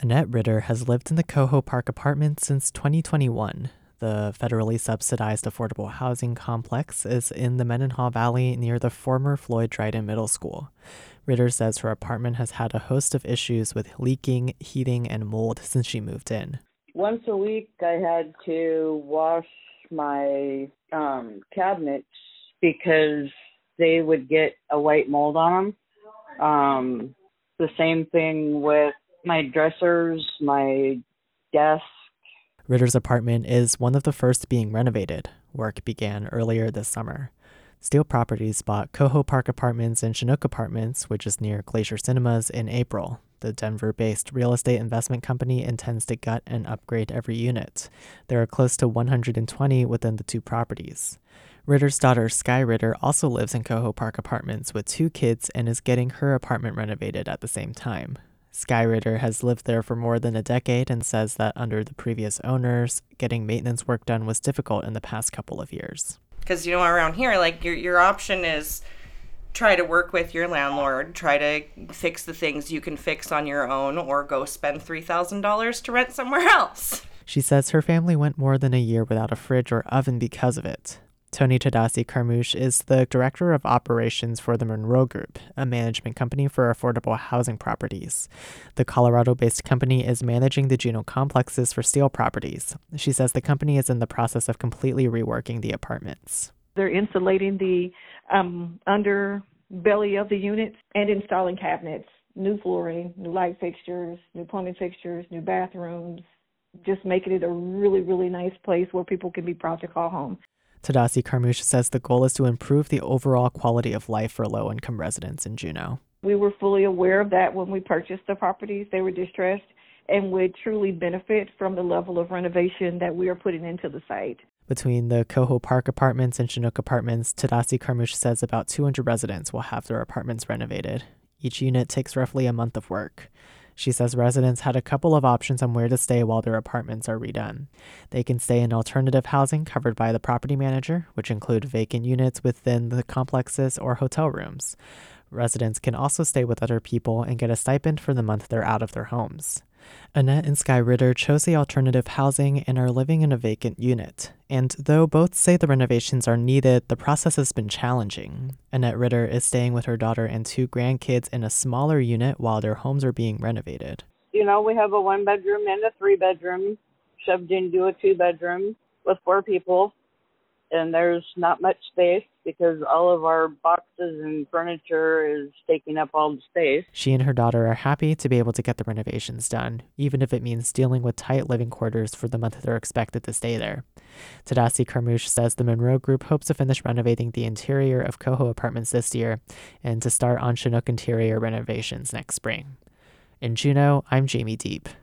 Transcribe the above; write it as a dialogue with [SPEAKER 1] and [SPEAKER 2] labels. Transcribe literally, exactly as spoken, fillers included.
[SPEAKER 1] Annette Ritter has lived in the Coho Park apartment since twenty twenty-one. The federally subsidized affordable housing complex is in the Mendenhall Valley near the former Floyd Dryden Middle School. Ritter says her apartment has had a host of issues with leaking, heating, and mold since she moved in.
[SPEAKER 2] Once a week, I had to wash my um, cabinets because they would get a white mold on them. Um, the same thing with my dressers, my desk.
[SPEAKER 1] Ritter's apartment is one of the first being renovated. Work began earlier this summer. Steel Properties bought Coho Park Apartments and Chinook Apartments, which is near Glacier Cinemas, in April. The Denver-based real estate investment company intends to gut and upgrade every unit. There are close to one hundred twenty within the two properties. Ritter's daughter, Sky Ritter, also lives in Coho Park Apartments with two kids and is getting her apartment renovated at the same time. Sky Ritter has lived there for more than a decade and says that under the previous owners, getting maintenance work done was difficult in the past couple of years.
[SPEAKER 3] Because, you know, around here, like, your your option is try to work with your landlord, try to fix the things you can fix on your own, or go spend three thousand dollars to rent somewhere else.
[SPEAKER 1] She says her family went more than a year without a fridge or oven because of it. Tony Tadasi Carmouche is the director of operations for the Monroe Group, a management company for affordable housing properties. The Colorado-based company is managing the Juneau complexes for Steel Properties. She says the company is in the process of completely reworking the apartments.
[SPEAKER 4] They're insulating the um, underbelly of the units and installing cabinets, new flooring, new light fixtures, new plumbing fixtures, new bathrooms, just making it a really, really nice place where people can be proud to call home.
[SPEAKER 1] Tadasi Carmouche says the goal is to improve the overall quality of life for low-income residents in Juneau.
[SPEAKER 4] We were fully aware of that when we purchased the properties. They were distressed and would truly benefit from the level of renovation that we are putting into the site.
[SPEAKER 1] Between the Coho Park Apartments and Chinook Apartments, Tadasi Carmouche says about two hundred residents will have their apartments renovated. Each unit takes roughly a month of work. She says residents had a couple of options on where to stay while their apartments are redone. They can stay in alternative housing covered by the property manager, which include vacant units within the complexes or hotel rooms. Residents can also stay with other people and get a stipend for the month they're out of their homes. Annette and Sky Ritter chose the alternative housing and are living in a vacant unit. And though both say the renovations are needed, the process has been challenging. Annette Ritter is staying with her daughter and two grandkids in a smaller unit while their homes are being renovated.
[SPEAKER 2] You know, we have a one-bedroom and a three-bedroom shoved into a two-bedroom with four people, and there's not much space because all of our boxes and furniture is taking up all the space.
[SPEAKER 1] She and her daughter are happy to be able to get the renovations done, even if it means dealing with tight living quarters for the month they're expected to stay there. Tadasi Carmouche says the Monroe Group hopes to finish renovating the interior of Coho Apartments this year and to start on Chinook interior renovations next spring. In Juneau, I'm Jamie Deep.